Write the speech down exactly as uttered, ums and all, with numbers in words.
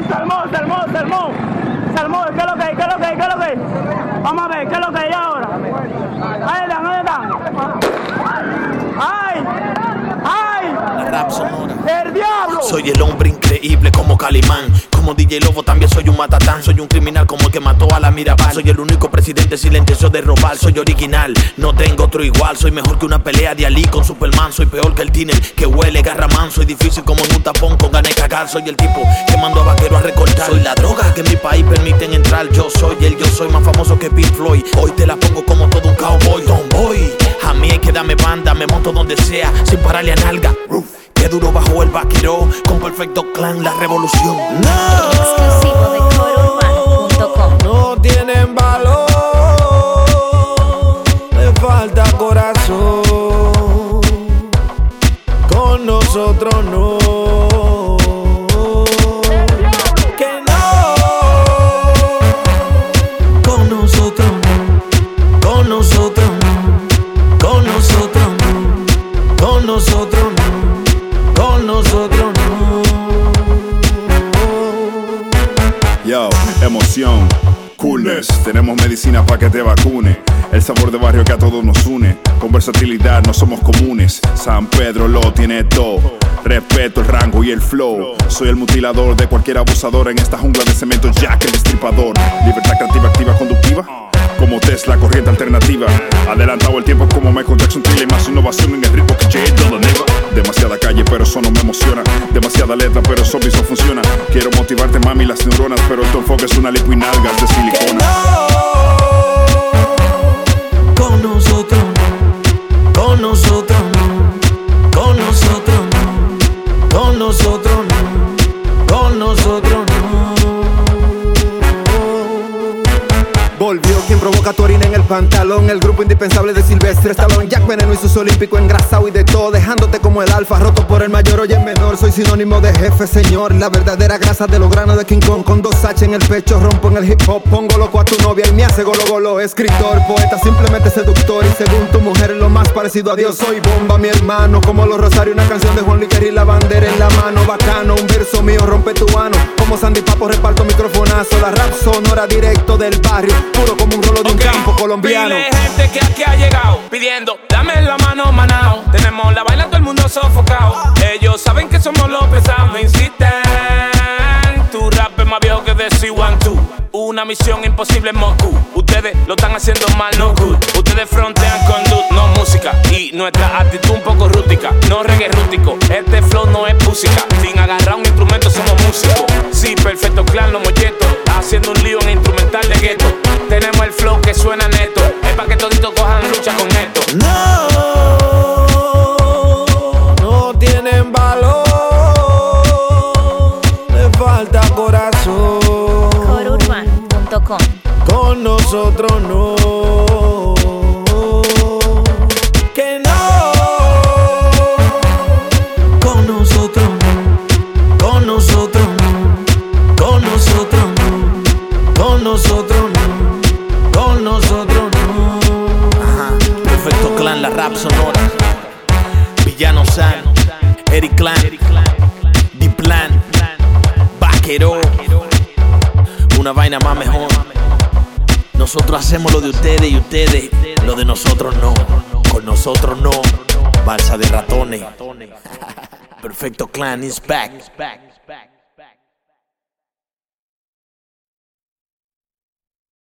Salmón, Salmón, Salmón. Salmón, ¿qué es lo que hay? ¿Qué es lo que hay? ¿Qué es lo que hay? Vamos a ver, ¿qué es lo que hay ahora? Ahí están, ahí están. ¡Ay! ¡Ay! La rap sonora. ¡El diablo! Soy el hombre increíble como Calimán. Como D J Lobo también soy un matatán. Soy un criminal como el que mató a la Mirabal. Soy el único presidente silencioso de robar. Soy original, no tengo otro igual. Soy mejor que una pelea de Ali con Superman. Soy peor que el tiner que huele garramán. Soy difícil como en un tapón con ganas de cagar. Soy el tipo que mando a vaquero a recortar. Soy la droga que en mi país permiten entrar. Yo soy el yo soy más famoso que Pink Floyd. Hoy te la pongo como todo un cowboy. Tomboy, a mí hay que darme banda. Me monto donde sea sin pararle a nalga. Qué duro bajo el vaquero, con Perfecto Clan, la revolución. No, exclusivo de coro urbano punto com. No tienen valor, le falta corazón. Con nosotros no. Que no. Con nosotros no. Con nosotros no. Con nosotros no. Con nosotros no. Con nosotros no. Yo, emoción, coolness. Tenemos medicina para que te vacune. El sabor de barrio que a todos nos une. Con versatilidad no somos comunes. San Pedro lo tiene todo. Respeto el rango y el flow. Soy el mutilador de cualquier abusador en esta jungla de cemento. Jack el destripador. Libertad creativa, activa, conductiva. Como Tesla, corriente alternativa. Adelantado el tiempo como Michael Jackson. Tiene más innovación en el ritmo que Jay Dilla. Demasiada calle, pero eso no me emociona. Demasiada letra, pero eso no funciona. Quiero motivarte, mami, las neuronas, pero tu enfoque es una lipo y nalgas de silicona. No. Con nosotros no. Con nosotros no. Con nosotros no. Con nosotros no. Con nosotros no. Volvió quien provoca tu orina en el pantalón. El grupo indispensable de Silvestre Stallone. Jack Veneno y sus olímpicos engrasado y de todo. Dejándote como el alfa, roto por el mayor o el menor. Soy sinónimo de jefe, señor. La verdadera grasa de los granos de King Kong. Con dos H en el pecho, rompo en el hip hop. Pongo loco a tu novia y me hace golo golo. Escritor, poeta, simplemente seductor. Y según tu mujer es lo más parecido a Dios. Soy bomba, mi hermano. Como los Rosario, una canción de Juan Luis Guerra y la bandera en la mano. Bacano, un verso mío rompe tu ano. Como Sandy Papo reparto microfonazo. La rap sonora directo del barrio. Puro como un rolo de un okay. campo colombiano. Pile gente que aquí ha llegado pidiendo, dame la mano, manao. Tenemos la baila todo el mundo sofocado. Ellos saben que somos los pesados, no insisten. Tu rap es más viejo que de C uno dos. Una misión imposible en Moscú. Ustedes lo están haciendo mal, no good. Ustedes frontean con dude, no música. Y nuestra actitud un poco rústica, no reggae rústico. Este flow no es música. Sin agarrar un instrumento somos músicos. Sí, Perfecto Clan, los molletos. Haciendo un lío en instrumental de gueto. Tenemos el flow que suena neto. Es pa' que toditos cojan lucha con esto. No, no tienen valor, le falta corazón. coro urbano punto com. Con nosotros no. Que no. Con nosotros no. Con nosotros no. Con nosotros no. Con nosotros no. Con nosotros no. Ajá. Perfecto Clan, la rap sonora. Villano San, Eric Clan, D-Plan, Vaquero. Una vaina más mejor. Nosotros hacemos lo de ustedes y ustedes lo de nosotros no. Con nosotros no. Balsa de ratones. Perfecto Clan is back.